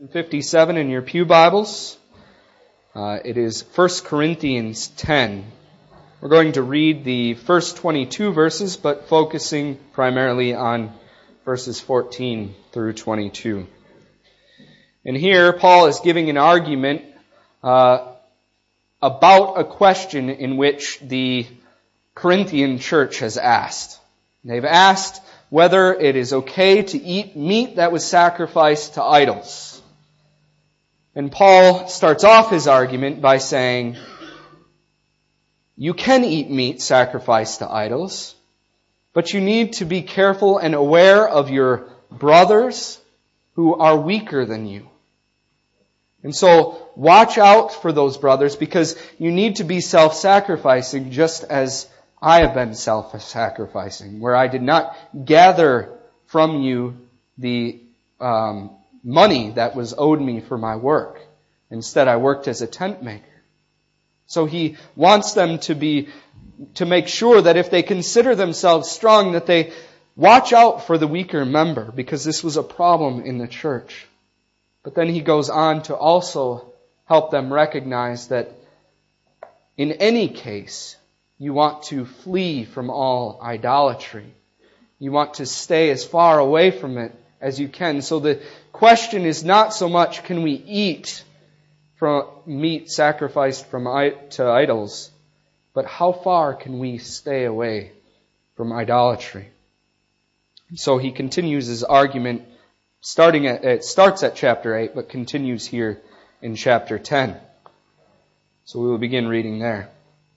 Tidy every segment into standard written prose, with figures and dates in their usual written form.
57 in your pew Bibles. It is 1 Corinthians 10. We're going to read the first 22 verses, but focusing primarily on verses 14 through 22. And here, Paul is giving an argument about a question in which the Corinthian church has asked. They've asked whether it is okay to eat meat that was sacrificed to idols. And Paul starts off his argument by saying, you can eat meat sacrificed to idols, but you need to be careful and aware of your brothers who are weaker than you. And so watch out for those brothers, because you need to be self-sacrificing just as I have been self-sacrificing, where I did not gather from you the money that was owed me for my work. Instead, I worked as a tent maker. So he wants them to make sure that if they consider themselves strong, that they watch out for the weaker member, because this was a problem in the church. But then he goes on to also help them recognize that in any case, you want to flee from all idolatry. You want to stay as far away from it as you can. So the question is not so much, can we eat from meat sacrificed to idols, but how far can we stay away from idolatry? So he continues his argument, it starts at chapter 8, but continues here in chapter 10. So we will begin reading there.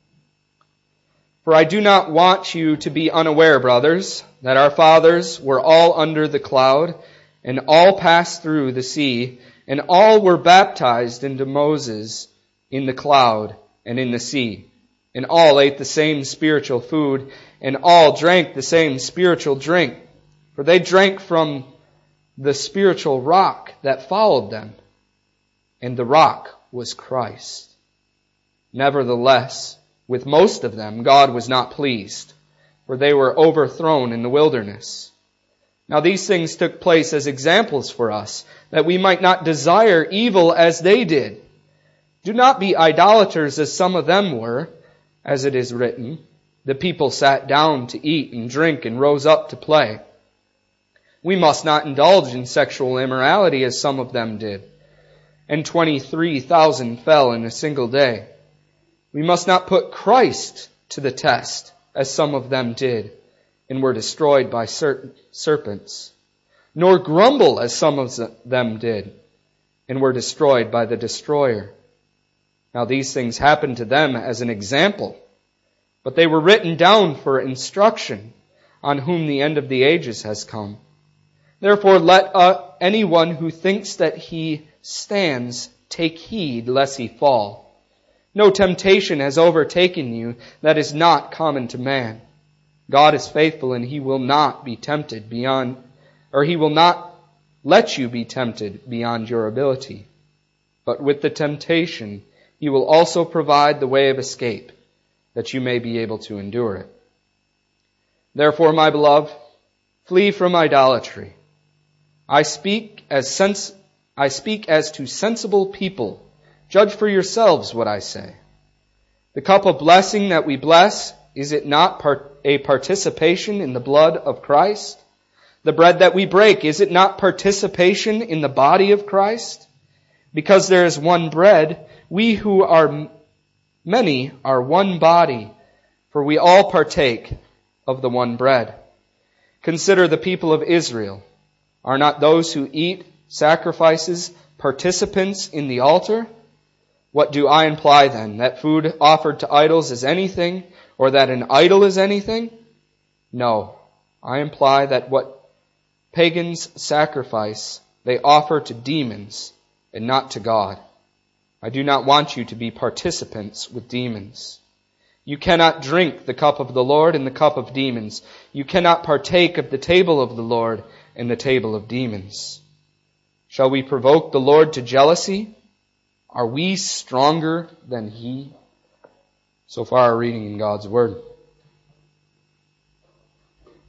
For I do not want you to be unaware, brothers, that our fathers were all under the cloud, and all passed through the sea, and all were baptized into Moses in the cloud and in the sea. And all ate the same spiritual food, and all drank the same spiritual drink. For they drank from the spiritual rock that followed them, and the rock was Christ. Nevertheless, with most of them God was not pleased, for they were overthrown in the wilderness. Now these things took place as examples for us, that we might not desire evil as they did. Do not be idolaters as some of them were, as it is written, the people sat down to eat and drink and rose up to play. We must not indulge in sexual immorality as some of them did, and 23,000 fell in a single day. We must not put Christ to the test as some of them did, and were destroyed by serpents, nor grumble as some of them did, and were destroyed by the destroyer. Now these things happened to them as an example, but they were written down for instruction, on whom the end of the ages has come. Therefore let anyone who thinks that he stands take heed lest he fall. No temptation has overtaken you that is not common to man. God is faithful, and He will not be tempted beyond, or He will not let you be tempted beyond your ability. But with the temptation, He will also provide the way of escape, that you may be able to endure it. Therefore, my beloved, flee from idolatry. I speak as to sensible people. Judge for yourselves what I say. The cup of blessing that we bless, is it not a participation in the blood of Christ? The bread that we break, is it not participation in the body of Christ? Because there is one bread, we who are many are one body, for we all partake of the one bread. Consider the people of Israel. Are not those who eat sacrifices participants in the altar? What do I imply then? That food offered to idols is anything, or that an idol is anything? No, I imply that what pagans sacrifice, they offer to demons and not to God. I do not want you to be participants with demons. You cannot drink the cup of the Lord and the cup of demons. You cannot partake of the table of the Lord and the table of demons. Shall we provoke the Lord to jealousy? Are we stronger than He? So far, our reading in God's Word.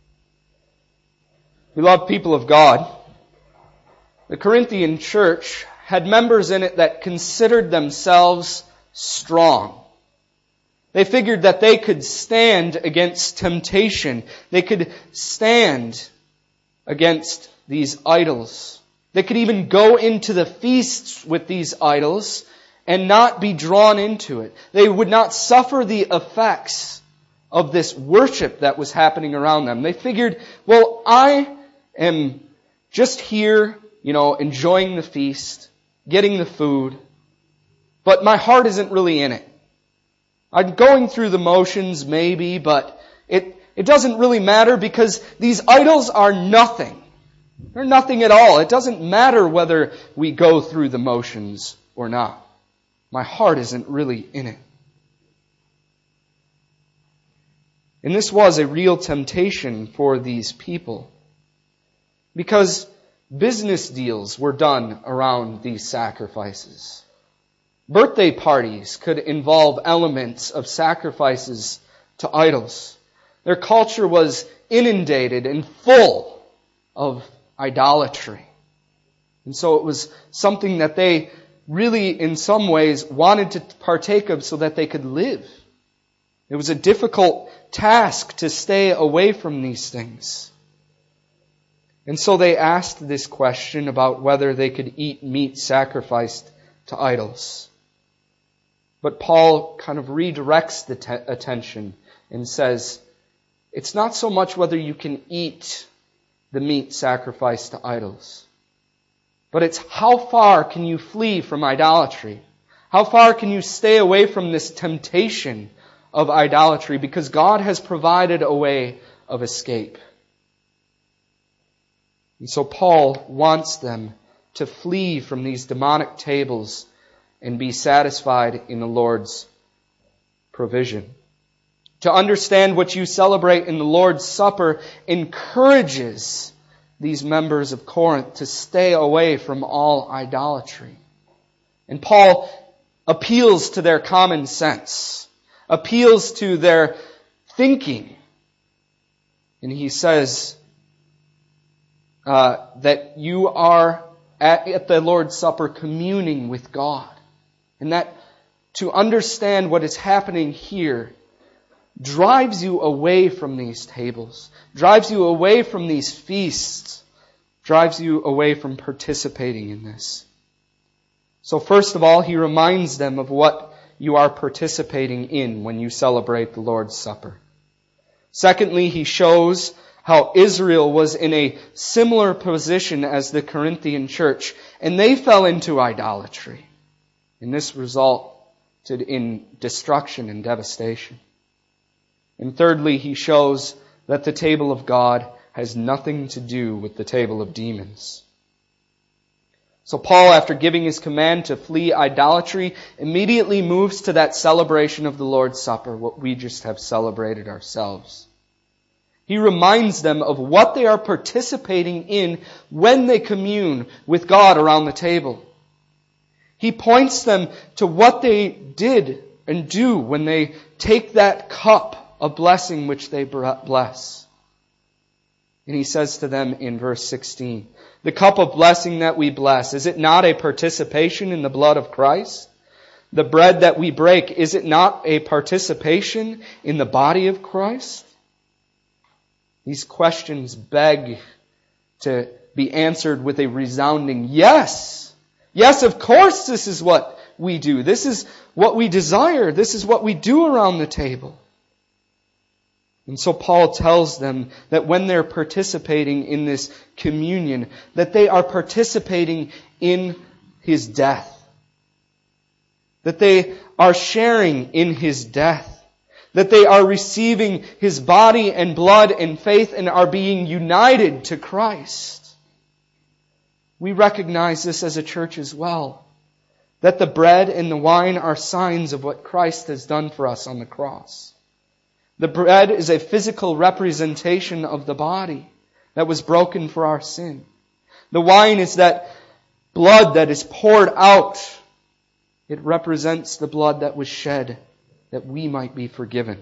Beloved people of God, the Corinthian church had members in it that considered themselves strong. They figured that they could stand against temptation. They could stand against these idols. They could even go into the feasts with these idols and not be drawn into it. They would not suffer the effects of this worship that was happening around them. They figured, well, I am just here, enjoying the feast, getting the food, but my heart isn't really in it. I'm going through the motions maybe, but it doesn't really matter because these idols are nothing. They're nothing at all. It doesn't matter whether we go through the motions or not. My heart isn't really in it. And this was a real temptation for these people because business deals were done around these sacrifices. Birthday parties could involve elements of sacrifices to idols. Their culture was inundated and full of idolatry. And so it was something that they really, in some ways, wanted to partake of so that they could live. It was a difficult task to stay away from these things. And so they asked this question about whether they could eat meat sacrificed to idols. But Paul kind of redirects the attention and says, it's not so much whether you can eat the meat sacrificed to idols, but it's how far can you flee from idolatry? How far can you stay away from this temptation of idolatry? Because God has provided a way of escape. And so Paul wants them to flee from these demonic tables and be satisfied in the Lord's provision. To understand what you celebrate in the Lord's Supper encourages these members of Corinth to stay away from all idolatry. And Paul appeals to their common sense, appeals to their thinking. And he says that you are at the Lord's Supper communing with God. And that to understand what is happening here drives you away from these tables, drives you away from these feasts, drives you away from participating in this. So first of all, he reminds them of what you are participating in when you celebrate the Lord's Supper. Secondly, he shows how Israel was in a similar position as the Corinthian church, and they fell into idolatry. And this resulted in destruction and devastation. And thirdly, he shows that the table of God has nothing to do with the table of demons. So Paul, after giving his command to flee idolatry, immediately moves to that celebration of the Lord's Supper, what we just have celebrated ourselves. He reminds them of what they are participating in when they commune with God around the table. He points them to what they did and do when they take that cup of blessing which they bless. And he says to them in verse 16, the cup of blessing that we bless, is it not a participation in the blood of Christ? The bread that we break, is it not a participation in the body of Christ? These questions beg to be answered with a resounding yes. Yes, of course this is what we do. This is what we desire. This is what we do around the table. And so Paul tells them that when they're participating in this communion, that they are participating in His death. That they are sharing in His death. That they are receiving His body and blood and faith and are being united to Christ. We recognize this as a church as well. That the bread and the wine are signs of what Christ has done for us on the cross. The bread is a physical representation of the body that was broken for our sin. The wine is that blood that is poured out. It represents the blood that was shed that we might be forgiven.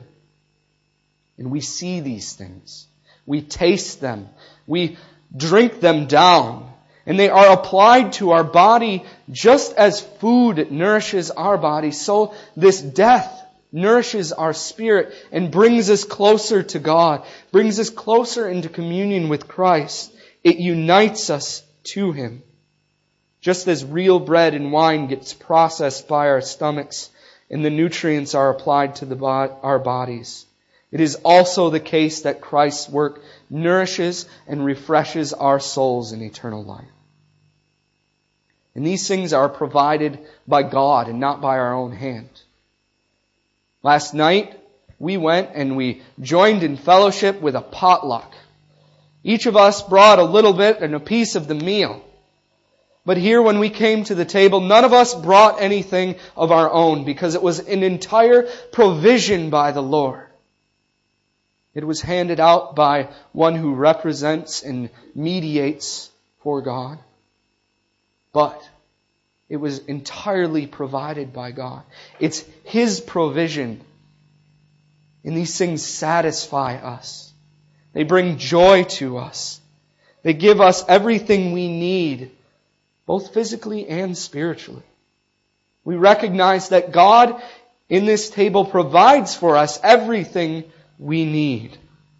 And we see these things. We taste them. We drink them down. And they are applied to our body just as food nourishes our body. So this death nourishes our spirit and brings us closer to God, brings us closer into communion with Christ. It unites us to Him. Just as real bread and wine gets processed by our stomachs and the nutrients are applied to our bodies, it is also the case that Christ's work nourishes and refreshes our souls in eternal life. And these things are provided by God and not by our own hand. Last night, we went and we joined in fellowship with a potluck. Each of us brought a little bit and a piece of the meal. But here when we came to the table, none of us brought anything of our own because it was an entire provision by the Lord. It was handed out by one who represents and mediates for God. But it was entirely provided by God. It's His provision. And these things satisfy us. They bring joy to us. They give us everything we need, both physically and spiritually. We recognize that God in this table provides for us everything we need.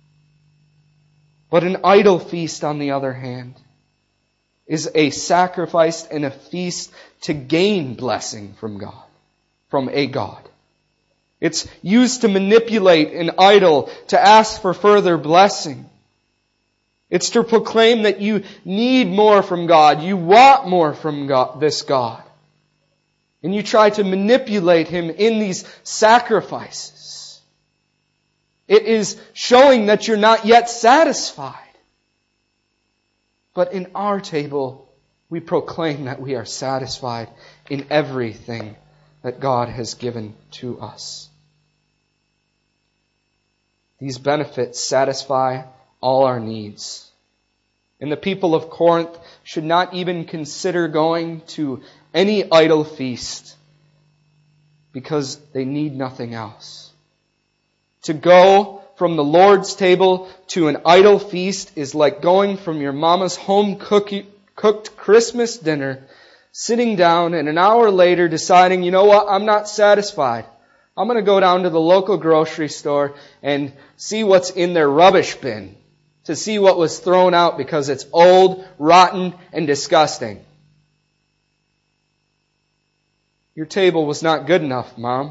But an idol feast, on the other hand, is a sacrifice and a feast to gain blessing from God, from a God. It's used to manipulate an idol to ask for further blessing. It's to proclaim that you need more from God, you want more from God, this God. And you try to manipulate Him in these sacrifices. It is showing that you're not yet satisfied. But in our table, we proclaim that we are satisfied in everything that God has given to us. These benefits satisfy all our needs. And the people of Corinth should not even consider going to any idol feast because they need nothing else. To go from the Lord's table to an idol feast is like going from your mama's home cooked Christmas dinner, sitting down and an hour later deciding, you know what, I'm not satisfied. I'm going to go down to the local grocery store and see what's in their rubbish bin, to see what was thrown out because it's old, rotten, and disgusting. Your table was not good enough, Mom.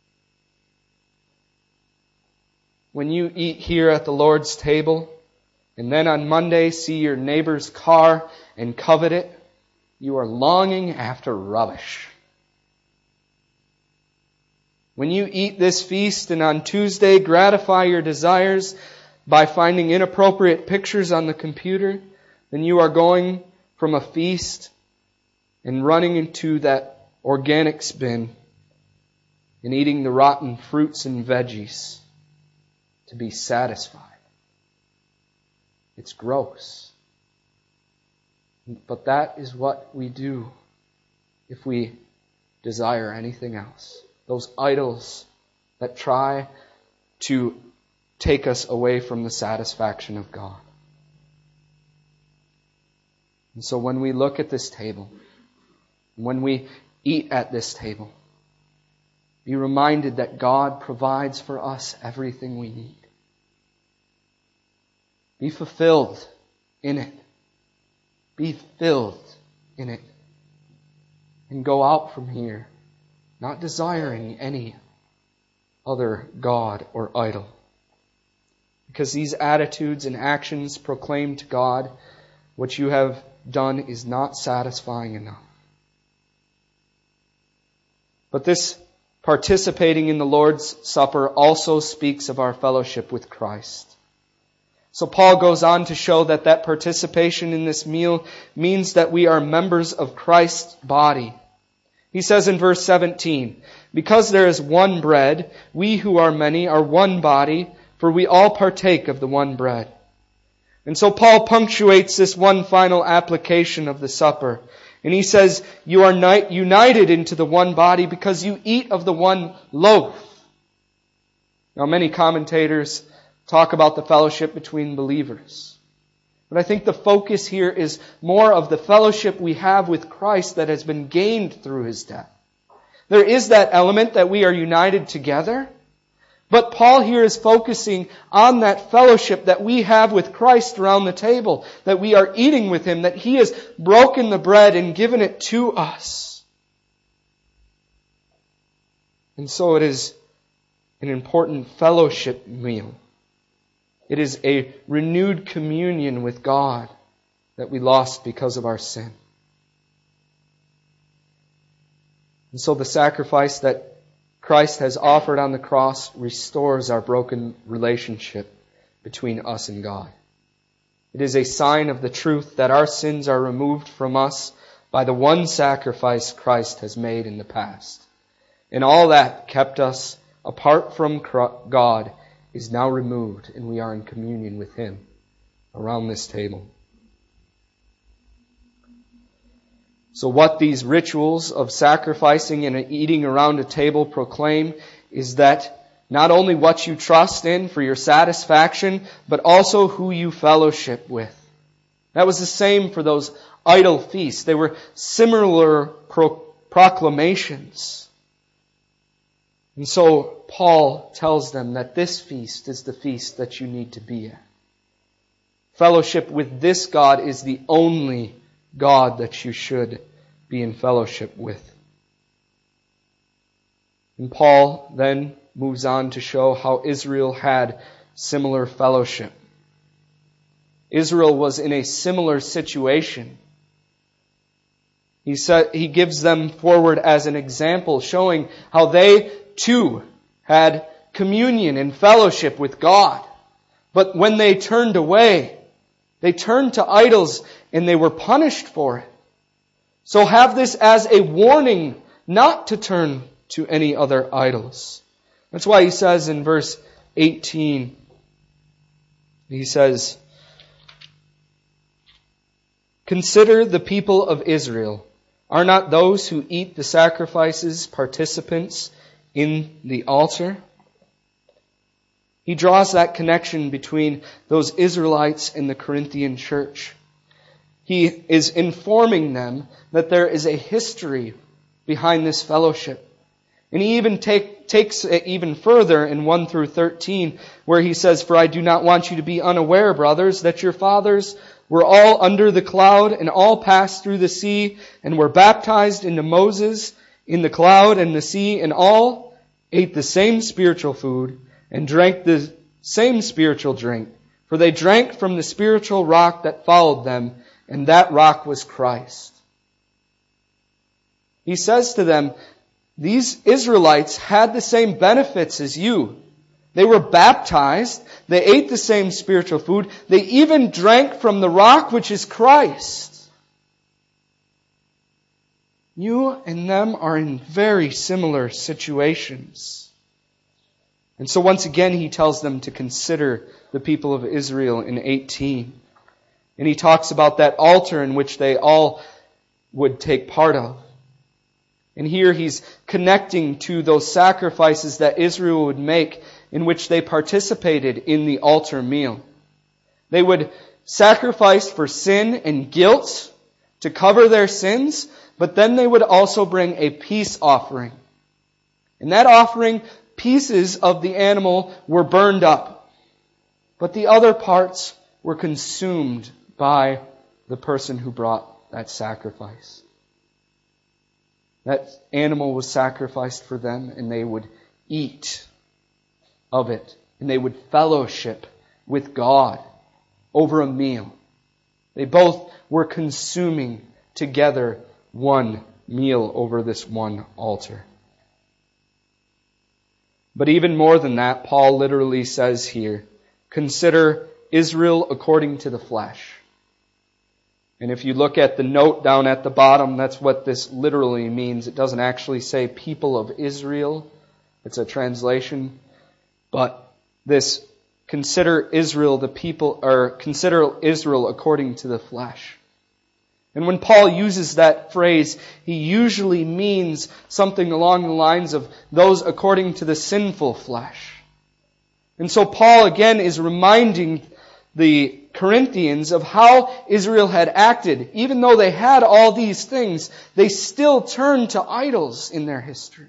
When you eat here at the Lord's table, and then on Monday see your neighbor's car and covet it, you are longing after rubbish. When you eat this feast and on Tuesday gratify your desires by finding inappropriate pictures on the computer, then you are going from a feast and running into that organics bin and eating the rotten fruits and veggies to be satisfied. It's gross. But that is what we do if we desire anything else. Those idols that try to take us away from the satisfaction of God. And so when we look at this table, when we eat at this table, be reminded that God provides for us everything we need. Be fulfilled in it. Be filled in it. And go out from here not desiring any other god or idol. Because these attitudes and actions proclaim to God what you have done is not satisfying enough. But this participating in the Lord's Supper also speaks of our fellowship with Christ. So Paul goes on to show that participation in this meal means that we are members of Christ's body. He says in verse 17, because there is one bread, we who are many are one body, for we all partake of the one bread. And so Paul punctuates this one final application of the supper. And he says, you are united into the one body because you eat of the one loaf. Now many commentators talk about the fellowship between believers. But I think the focus here is more of the fellowship we have with Christ that has been gained through His death. There is that element that we are united together, but Paul here is focusing on that fellowship that we have with Christ around the table, that we are eating with Him, that He has broken the bread and given it to us. And so it is an important fellowship meal. It is a renewed communion with God that we lost because of our sin. And so the sacrifice that Christ has offered on the cross restores our broken relationship between us and God. It is a sign of the truth that our sins are removed from us by the one sacrifice Christ has made in the past. And all that kept us apart from God is now removed, and we are in communion with Him around this table. So what these rituals of sacrificing and eating around a table proclaim is that not only what you trust in for your satisfaction, but also who you fellowship with. That was the same for those idol feasts. They were similar proclamations. And so Paul tells them that this feast is the feast that you need to be at. Fellowship with this God is the only God that you should be in fellowship with. And Paul then moves on to show how Israel had similar fellowship. Israel was in a similar situation. He gives them forward as an example, showing how they too had communion and fellowship with God. But when they turned away, they turned to idols and they were punished for it. So have this as a warning not to turn to any other idols. That's why he says in verse 18, he says, "Consider the people of Israel. Are not those who eat the sacrifices participants in the altar?" He draws that connection between those Israelites and the Corinthian church. He is informing them that there is a history behind this fellowship. And he even takes it even further in 1 through 13, where he says, "For I do not want you to be unaware, brothers, that your fathers were all under the cloud and all passed through the sea and were baptized into Moses in the cloud and the sea, and all ate the same spiritual food and drank the same spiritual drink. For they drank from the spiritual rock that followed them, and that rock was Christ." He says to them, these Israelites had the same benefits as you. They were baptized. They ate the same spiritual food. They even drank from the rock, which is Christ. You and them are in very similar situations. And so once again, he tells them to consider the people of Israel in 18. And he talks about that altar in which they all would take part of. And here he's connecting to those sacrifices that Israel would make in which they participated in the altar meal. They would sacrifice for sin and guilt to cover their sins, but then they would also bring a peace offering. In that offering, pieces of the animal were burned up, but the other parts were consumed by the person who brought that sacrifice. That animal was sacrificed for them, and they would eat of it, and they would fellowship with God over a meal. They both were consuming together one meal over this one altar. But even more than that, Paul literally says here, "Consider Israel according to the flesh." And if you look at the note down at the bottom, that's what this literally means. It doesn't actually say people of Israel. It's a translation. But this consider Israel the people, or consider Israel according to the flesh. And when Paul uses that phrase, he usually means something along the lines of those according to the sinful flesh. And so Paul again is reminding the Corinthians of how Israel had acted. Even though they had all these things, they still turned to idols in their history.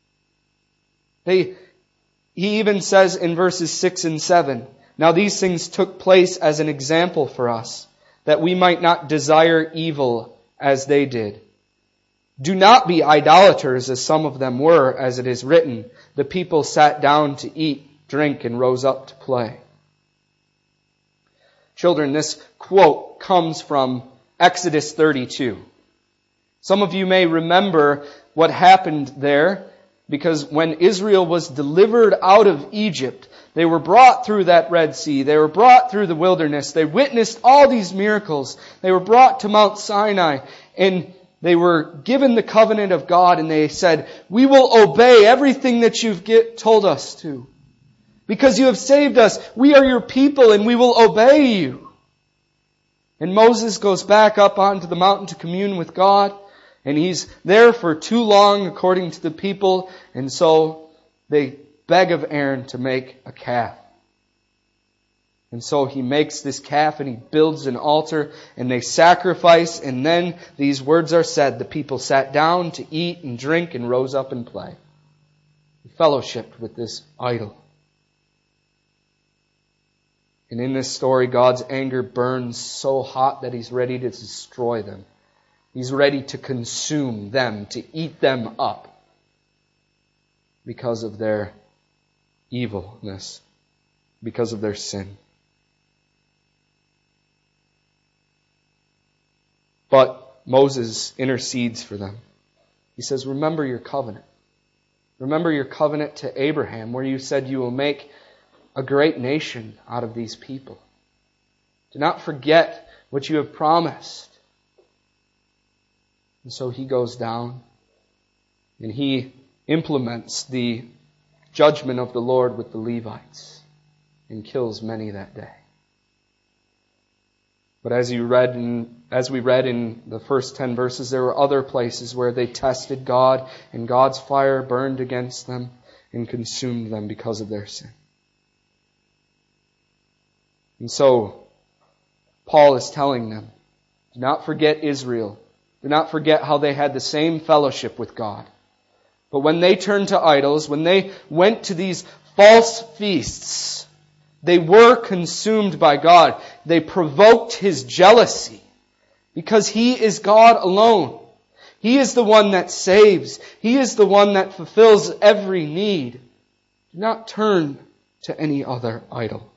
He even says in verses 6 and 7, "Now these things took place as an example for us, that we might not desire evil as they did. Do not be idolaters as some of them were, as it is written, the people sat down to eat, drink, and rose up to play." Children, this quote comes from Exodus 32. Some of you may remember what happened there, because when Israel was delivered out of Egypt, they were brought through that Red Sea. They were brought through the wilderness. They witnessed all these miracles. They were brought to Mount Sinai, and they were given the covenant of God, and they said, "We will obey everything that you've told us to. Because you have saved us, we are your people, and we will obey you." And Moses goes back up onto the mountain to commune with God. And he's there for too long, according to the people. And so they beg of Aaron to make a calf. And so he makes this calf and he builds an altar and they sacrifice. And then these words are said. The people sat down to eat and drink and rose up and play. They fellowshiped with this idol. And in this story, God's anger burns so hot that He's ready to destroy them. He's ready to consume them, to eat them up because of their evilness, because of their sin. But Moses intercedes for them. He says, "Remember your covenant. Remember your covenant to Abraham, where you said you will make a great nation out of these people. Do not forget what you have promised." And so he goes down and he implements the judgment of the Lord with the Levites and kills many that day. But as we read in the first 10 verses, there were other places where they tested God and God's fire burned against them and consumed them because of their sin. And so Paul is telling them, do not forget Israel. Do not forget how they had the same fellowship with God. But when they turned to idols, when they went to these false feasts, they were consumed by God. They provoked His jealousy because He is God alone. He is the one that saves. He is the one that fulfills every need. Do not turn to any other idol.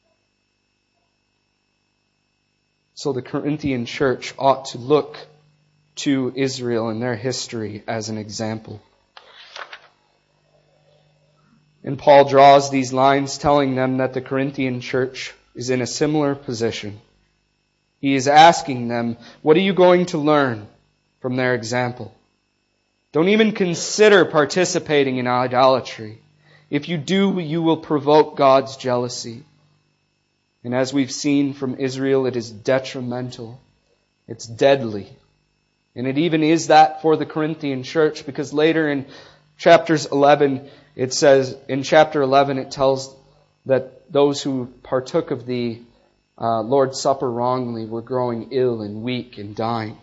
So the Corinthian church ought to look to Israel and their history as an example. And Paul draws these lines telling them that the Corinthian church is in a similar position. He is asking them, what are you going to learn from their example? Don't even consider participating in idolatry. If you do, you will provoke God's jealousy. And as we've seen from Israel, it is detrimental. It's deadly. And it even is that for the Corinthian church, because later in chapters 11, it says, in chapter 11, it tells that those who partook of the Lord's Supper wrongly were growing ill and weak and dying.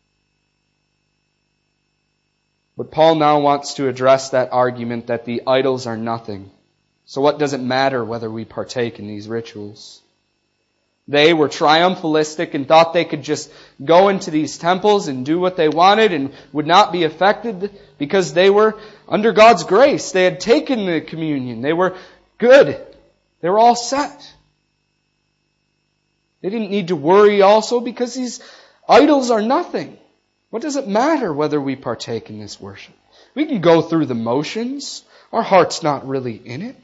But Paul now wants to address that argument that the idols are nothing. So what does it matter whether we partake in these rituals? They were triumphalistic and thought they could just go into these temples and do what they wanted and would not be affected because they were under God's grace. They had taken the communion. They were good. They were all set. They didn't need to worry also because these idols are nothing. What does it matter whether we partake in this worship? We can go through the motions. Our heart's not really in it.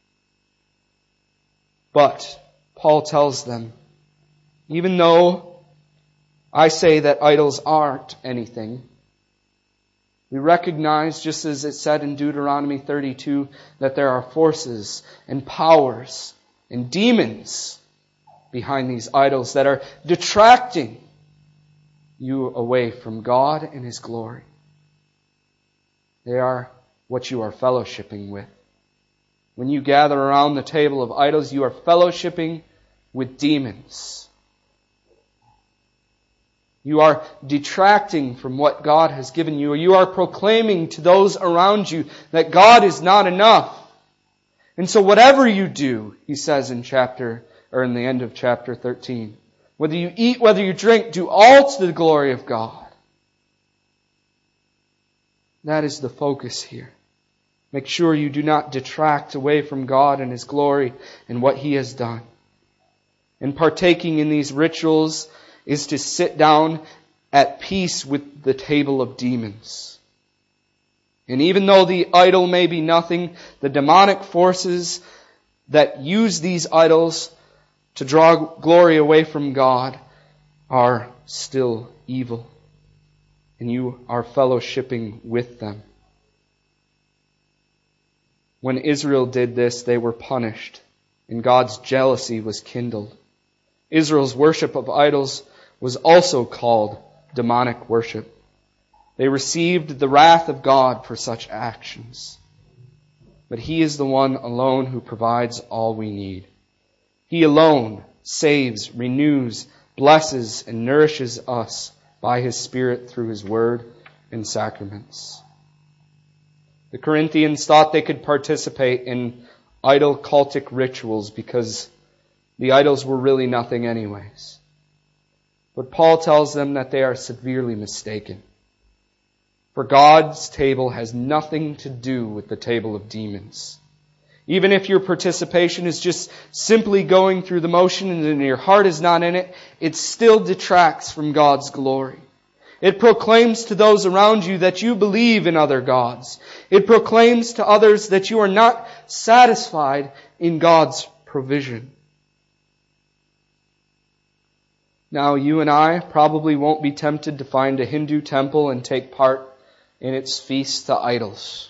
But Paul tells them, even though I say that idols aren't anything, we recognize, just as it said in Deuteronomy 32, that there are forces and powers and demons behind these idols that are detracting you away from God and His glory. They are what you are fellowshipping with. When you gather around the table of idols, you are fellowshipping with demons. You are detracting from what God has given you, or you are proclaiming to those around you that God is not enough. And so whatever you do, he says in the end of chapter 13, whether you eat, whether you drink, do all to the glory of God. That is the focus here. Make sure you do not detract away from God and His glory and what He has done. And partaking in these rituals is to sit down at peace with the table of demons. And even though the idol may be nothing, the demonic forces that use these idols to draw glory away from God are still evil. And you are fellowshipping with them. When Israel did this, they were punished, and God's jealousy was kindled. Israel's worship of idols was also called demonic worship. They received the wrath of God for such actions. But He is the one alone who provides all we need. He alone saves, renews, blesses, and nourishes us by His Spirit through His Word and sacraments. The Corinthians thought they could participate in idol cultic rituals because the idols were really nothing anyways. But Paul tells them that they are severely mistaken. For God's table has nothing to do with the table of demons. Even if your participation is just simply going through the motion and your heart is not in it, it still detracts from God's glory. It proclaims to those around you that you believe in other gods. It proclaims to others that you are not satisfied in God's provision. Now, you and I probably won't be tempted to find a Hindu temple and take part in its feast to idols.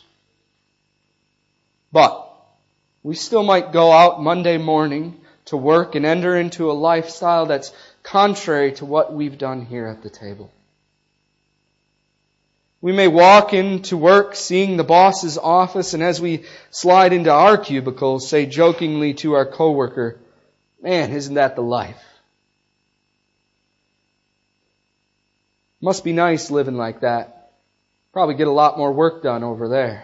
But we still might go out Monday morning to work and enter into a lifestyle that's contrary to what we've done here at the table. We may walk into work seeing the boss's office, and as we slide into our cubicle, say jokingly to our coworker, "Man, isn't that the life? Must be nice living like that. Probably get a lot more work done over there."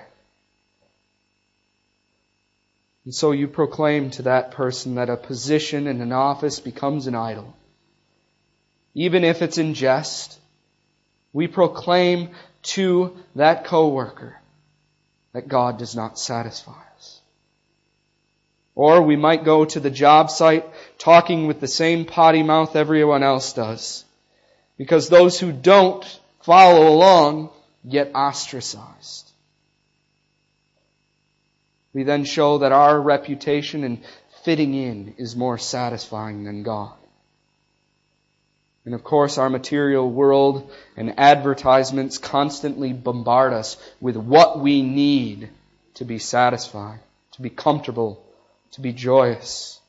And so you proclaim to that person that a position in an office becomes an idol. Even if it's in jest, we proclaim to that coworker that God does not satisfy us. Or we might go to the job site talking with the same potty mouth everyone else does, because those who don't follow along get ostracized. We then show that our reputation and fitting in is more satisfying than God. And of course, our material world and advertisements constantly bombard us with what we need to be satisfied, to be comfortable, to be joyous.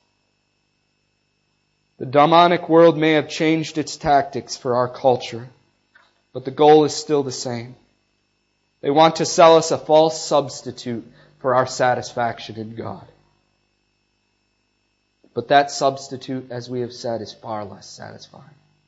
The demonic world may have changed its tactics for our culture, but the goal is still the same. They want to sell us a false substitute for our satisfaction in God. But that substitute, as we have said, is far less satisfying.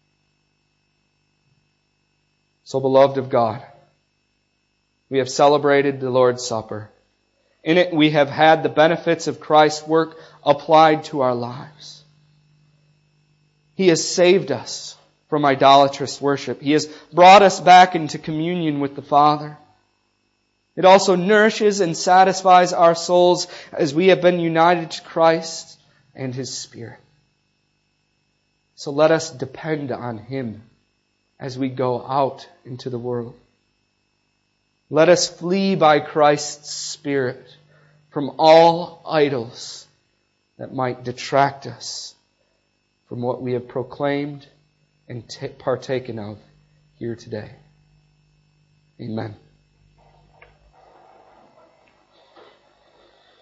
So, beloved of God, we have celebrated the Lord's Supper. In it we have had the benefits of Christ's work applied to our lives. He has saved us from idolatrous worship. He has brought us back into communion with the Father. It also nourishes and satisfies our souls as we have been united to Christ and His Spirit. So let us depend on Him as we go out into the world. Let us flee by Christ's Spirit from all idols that might detract us from what we have proclaimed and partaken of here today. Amen.